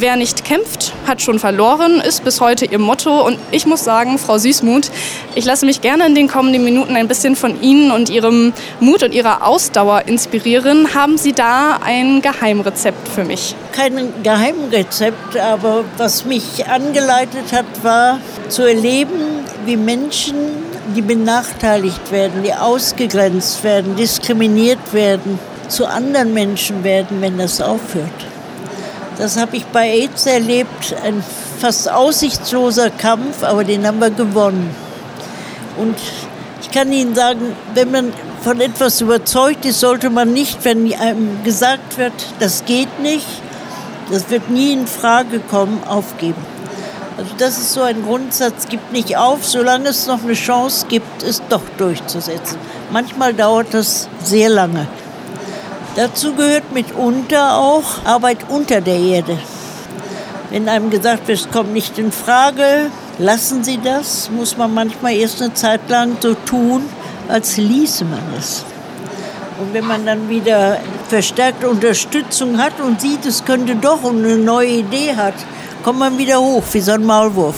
Wer nicht kämpft, hat schon verloren, ist bis heute ihr Motto. Und ich muss sagen, Frau Süssmuth, ich lasse mich gerne in den kommenden Minuten ein bisschen von Ihnen und Ihrem Mut und Ihrer Ausdauer inspirieren. Haben Sie da ein Geheimrezept für mich? Kein Geheimrezept, aber was mich angeleitet hat, war zu erleben, wie Menschen, die benachteiligt werden, die ausgegrenzt werden, diskriminiert werden, zu anderen Menschen werden, wenn das aufhört. Das habe ich bei AIDS erlebt, ein fast aussichtsloser Kampf, aber den haben wir gewonnen. Und ich kann Ihnen sagen, wenn man von etwas überzeugt ist, sollte man nicht, wenn einem gesagt wird, das geht nicht, das wird nie in Frage kommen, aufgeben. Also das ist so ein Grundsatz, gibt nicht auf, solange es noch eine Chance gibt, es doch durchzusetzen. Manchmal dauert das sehr lange. Dazu gehört mitunter auch Arbeit unter der Erde. Wenn einem gesagt wird, es kommt nicht in Frage, lassen Sie das, muss man manchmal erst eine Zeit lang so tun, als ließe man es. Und wenn man dann wieder verstärkte Unterstützung hat und sieht, es könnte doch und eine neue Idee hat, kommt man wieder hoch, wie so ein Maulwurf.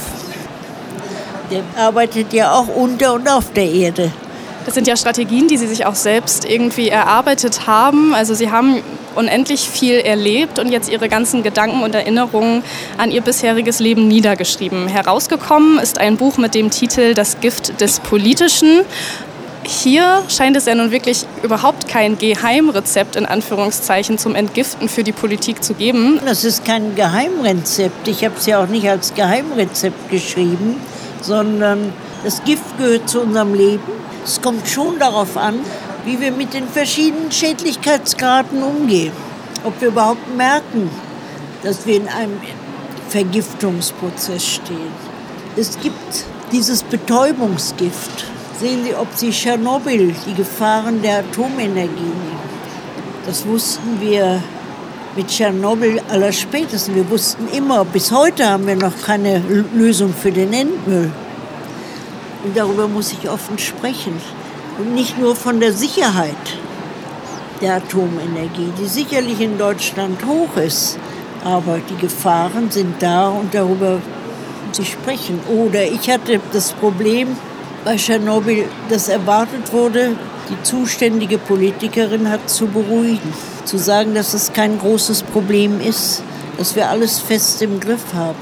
Der arbeitet ja auch unter und auf der Erde. Das sind ja Strategien, die Sie sich auch selbst irgendwie erarbeitet haben. Also Sie haben unendlich viel erlebt und jetzt Ihre ganzen Gedanken und Erinnerungen an Ihr bisheriges Leben niedergeschrieben. Herausgekommen ist ein Buch mit dem Titel Das Gift des Politischen. Hier scheint es ja nun wirklich überhaupt kein Geheimrezept in Anführungszeichen zum Entgiften für die Politik zu geben. Das ist kein Geheimrezept. Ich habe es ja auch nicht als Geheimrezept geschrieben, sondern das Gift gehört zu unserem Leben. Es kommt schon darauf an, wie wir mit den verschiedenen Schädlichkeitsgraden umgehen. Ob wir überhaupt merken, dass wir in einem Vergiftungsprozess stehen. Es gibt dieses Betäubungsgift. Sehen Sie, ob Sie Tschernobyl, die Gefahren der Atomenergie nehmen. Das wussten wir mit Tschernobyl allerspätestens. Wir wussten immer, bis heute haben wir noch keine Lösung für den Endmüll. Und darüber muss ich offen sprechen. Und nicht nur von der Sicherheit der Atomenergie, die sicherlich in Deutschland hoch ist. Aber die Gefahren sind da und darüber muss ich sprechen. Oder ich hatte das Problem bei Tschernobyl, dass erwartet wurde, die zuständige Politikerin hat zu beruhigen. Zu sagen, dass es kein großes Problem ist, dass wir alles fest im Griff haben.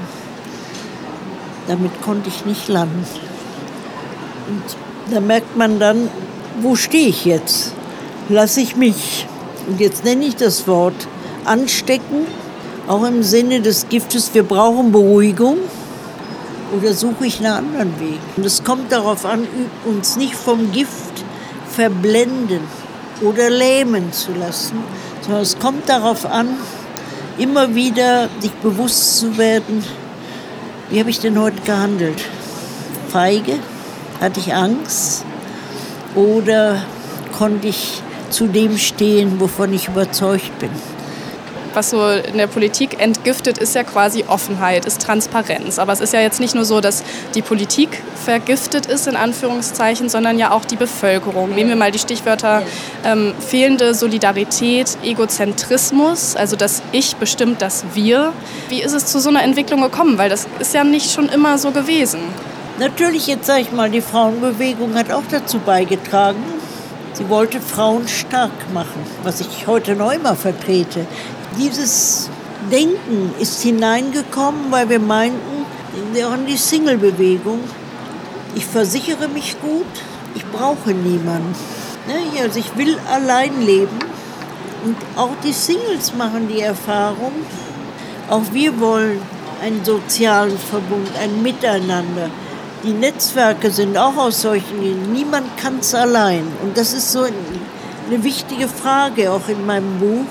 Damit konnte ich nicht landen. Und da merkt man dann, wo stehe ich jetzt? Lasse ich mich, und jetzt nenne ich das Wort, anstecken, auch im Sinne des Giftes, wir brauchen Beruhigung, oder suche ich einen anderen Weg? Und es kommt darauf an, uns nicht vom Gift verblenden oder lähmen zu lassen, sondern es kommt darauf an, immer wieder sich bewusst zu werden, wie habe ich denn heute gehandelt? Feige? Hatte ich Angst oder konnte ich zu dem stehen, wovon ich überzeugt bin? Was so in der Politik entgiftet, ist ja quasi Offenheit, ist Transparenz. Aber es ist ja jetzt nicht nur so, dass die Politik vergiftet ist, in Anführungszeichen, sondern ja auch die Bevölkerung. Nehmen wir mal die Stichwörter fehlende Solidarität, Egozentrismus, also das Ich bestimmt das Wir. Wie ist es zu so einer Entwicklung gekommen? Weil das ist ja nicht schon immer so gewesen. Natürlich, jetzt sage ich mal, die Frauenbewegung hat auch dazu beigetragen. Sie wollte Frauen stark machen, was ich heute noch immer vertrete. Dieses Denken ist hineingekommen, weil wir meinten, auch in die Single-Bewegung, ich versichere mich gut, ich brauche niemanden. Also ich will allein leben. Und auch die Singles machen die Erfahrung, auch wir wollen einen sozialen Verbund, ein Miteinander. Die Netzwerke sind auch aus solchen, niemand kann es allein. Und das ist so eine wichtige Frage, auch in meinem Buch.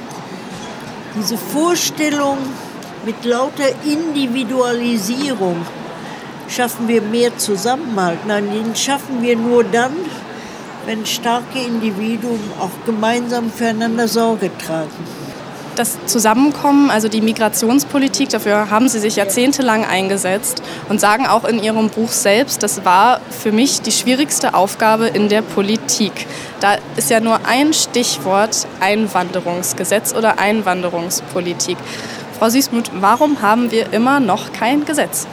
Diese Vorstellung mit lauter Individualisierung, schaffen wir mehr Zusammenhalt? Nein, den schaffen wir nur dann, wenn starke Individuen auch gemeinsam füreinander Sorge tragen. Das Zusammenkommen, also die Migrationspolitik, dafür haben Sie sich jahrzehntelang eingesetzt und sagen auch in Ihrem Buch selbst, das war für mich die schwierigste Aufgabe in der Politik. Da ist ja nur ein Stichwort Einwanderungsgesetz oder Einwanderungspolitik. Frau Frau Süßmuth, warum haben wir immer noch kein Gesetz?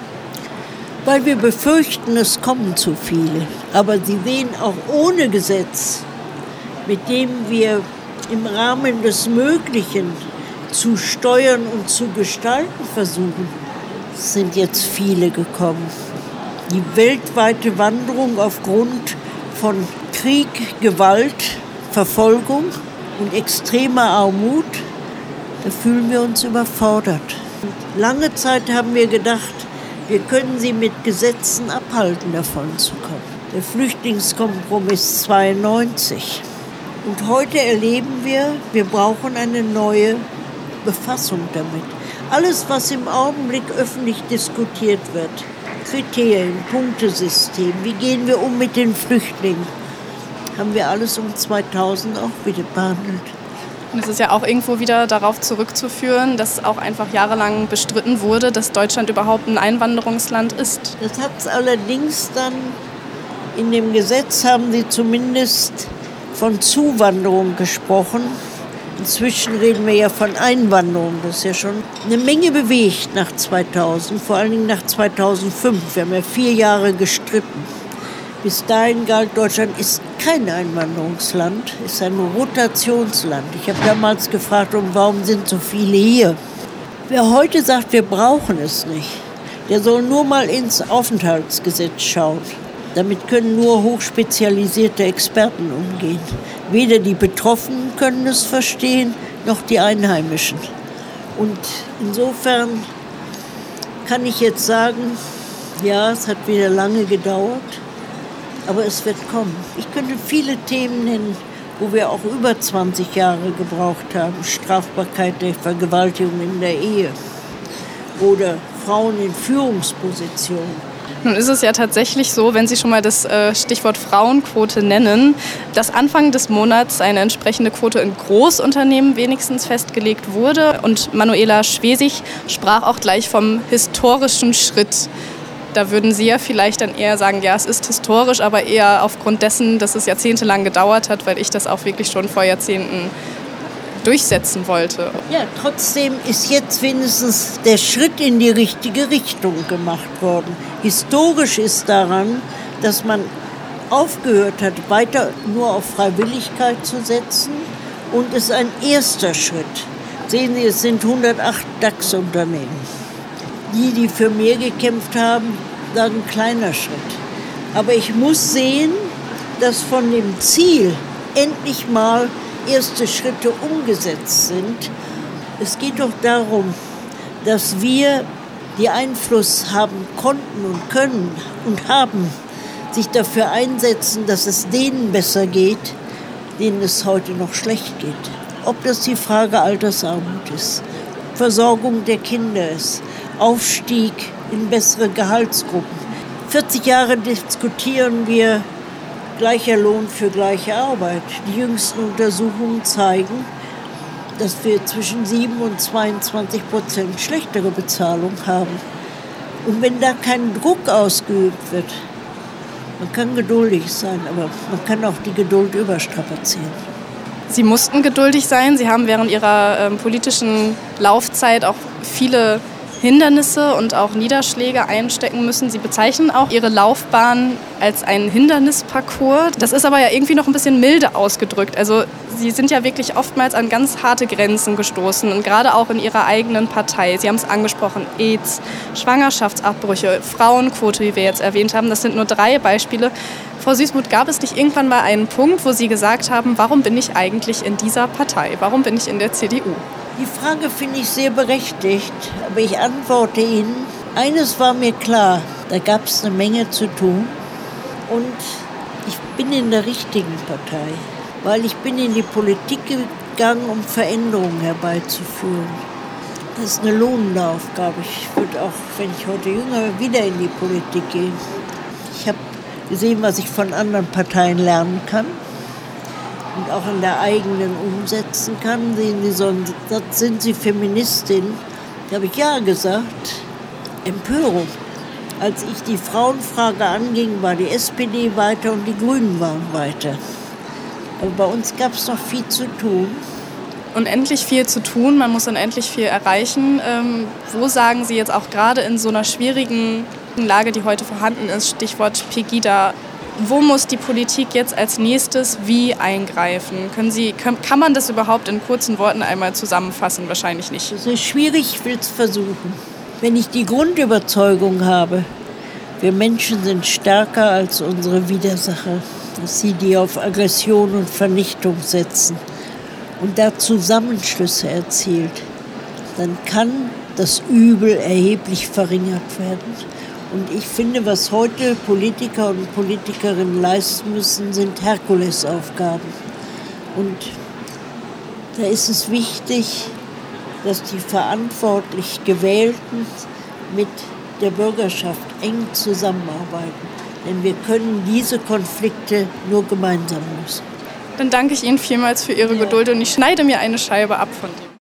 Weil wir befürchten, es kommen zu viele. Aber Sie sehen, auch ohne Gesetz, mit dem wir im Rahmen des Möglichen zu steuern und zu gestalten versuchen, sind jetzt viele gekommen. Die weltweite Wanderung aufgrund von Krieg, Gewalt, Verfolgung und extremer Armut, da fühlen wir uns überfordert. Und lange Zeit haben wir gedacht, wir können sie mit Gesetzen abhalten, davon zu kommen. Der Flüchtlingskompromiss 92. Und heute erleben wir brauchen eine neue Befassung damit. Alles, was im Augenblick öffentlich diskutiert wird, Kriterien, Punktesystem, wie gehen wir um mit den Flüchtlingen, haben wir alles um 2000 auch wieder behandelt. Und es ist ja auch irgendwo wieder darauf zurückzuführen, dass auch einfach jahrelang bestritten wurde, dass Deutschland überhaupt ein Einwanderungsland ist. Das hat es allerdings dann in dem Gesetz, haben sie zumindest von Zuwanderung gesprochen. Inzwischen reden wir ja von Einwanderung. Das ist ja schon eine Menge bewegt nach 2000, vor allen Dingen nach 2005. Wir haben ja 4 Jahre gestritten. Bis dahin galt, Deutschland ist kein Einwanderungsland, ist ein Rotationsland. Ich habe damals gefragt, warum sind so viele hier? Wer heute sagt, wir brauchen es nicht, der soll nur mal ins Aufenthaltsgesetz schauen. Damit können nur hochspezialisierte Experten umgehen. Weder die Betroffenen können es verstehen, noch die Einheimischen. Und insofern kann ich jetzt sagen, ja, es hat wieder lange gedauert, aber es wird kommen. Ich könnte viele Themen nennen, wo wir auch über 20 Jahre gebraucht haben. Strafbarkeit der Vergewaltigung in der Ehe oder Frauen in Führungspositionen. Nun ist es ja tatsächlich so, wenn Sie schon mal das Stichwort Frauenquote nennen, dass Anfang des Monats eine entsprechende Quote in Großunternehmen wenigstens festgelegt wurde. Und Manuela Schwesig sprach auch gleich vom historischen Schritt. Da würden Sie ja vielleicht dann eher sagen, ja, es ist historisch, aber eher aufgrund dessen, dass es jahrzehntelang gedauert hat, weil ich das auch wirklich schon vor Jahrzehnten durchsetzen wollte. Ja, trotzdem ist jetzt wenigstens der Schritt in die richtige Richtung gemacht worden. Historisch ist daran, dass man aufgehört hat, weiter nur auf Freiwilligkeit zu setzen, und es ist ein erster Schritt. Sehen Sie, es sind 108 DAX-Unternehmen. Die für mehr gekämpft haben, sagen kleiner Schritt. Aber ich muss sehen, dass von dem Ziel endlich mal erste Schritte umgesetzt sind. Es geht doch darum, dass wir die Einfluss haben konnten und können und haben, sich dafür einsetzen, dass es denen besser geht, denen es heute noch schlecht geht. Ob das die Frage Altersarmut ist, Versorgung der Kinder ist, Aufstieg in bessere Gehaltsgruppen. 40 Jahre diskutieren wir gleicher Lohn für gleiche Arbeit. Die jüngsten Untersuchungen zeigen, dass wir zwischen 7% und 22% schlechtere Bezahlung haben. Und wenn da kein Druck ausgeübt wird, man kann geduldig sein, aber man kann auch die Geduld überstrapazieren. Sie mussten geduldig sein. Sie haben während Ihrer politischen Laufzeit auch viele Hindernisse und auch Niederschläge einstecken müssen. Sie bezeichnen auch Ihre Laufbahn als einen Hindernisparcours. Das ist aber ja irgendwie noch ein bisschen milde ausgedrückt. Also Sie sind ja wirklich oftmals an ganz harte Grenzen gestoßen und gerade auch in Ihrer eigenen Partei. Sie haben es angesprochen, AIDS, Schwangerschaftsabbrüche, Frauenquote, wie wir jetzt erwähnt haben. Das sind nur 3 Beispiele. Frau Süßmuth, gab es nicht irgendwann mal einen Punkt, wo Sie gesagt haben, warum bin ich eigentlich in dieser Partei? Warum bin ich in der CDU? Die Frage finde ich sehr berechtigt, aber ich antworte Ihnen, eines war mir klar, da gab es eine Menge zu tun und ich bin in der richtigen Partei, weil ich bin in die Politik gegangen, um Veränderungen herbeizuführen. Das ist eine lohnende Aufgabe. Ich würde auch, wenn ich heute jünger bin, wieder in die Politik gehen. Ich habe gesehen, was ich von anderen Parteien lernen kann und auch in der eigenen umsetzen kann. Sehen Sie, so einen Satz, sind Sie Feministin? Da habe ich ja gesagt. Empörung. Als ich die Frauenfrage anging, war die SPD weiter und die Grünen waren weiter. Aber bei uns gab es noch viel zu tun. unendlich viel zu tun, man muss unendlich viel erreichen. Wo sagen Sie jetzt auch gerade in so einer schwierigen Lage, die heute vorhanden ist, Stichwort Pegida, wo muss die Politik jetzt als nächstes wie eingreifen? Kann man das überhaupt in kurzen Worten einmal zusammenfassen? Wahrscheinlich nicht. Das ist schwierig, ich will es versuchen. Wenn ich die Grundüberzeugung habe, wir Menschen sind stärker als unsere Widersacher, dass sie die auf Aggression und Vernichtung setzen und da Zusammenschlüsse erzielt, dann kann das Übel erheblich verringert werden. Und ich finde, was heute Politiker und Politikerinnen leisten müssen, sind Herkulesaufgaben. Und da ist es wichtig, dass die verantwortlich Gewählten mit der Bürgerschaft eng zusammenarbeiten. Denn wir können diese Konflikte nur gemeinsam lösen. Dann danke ich Ihnen vielmals für Ihre Geduld und ich schneide mir eine Scheibe ab von dem.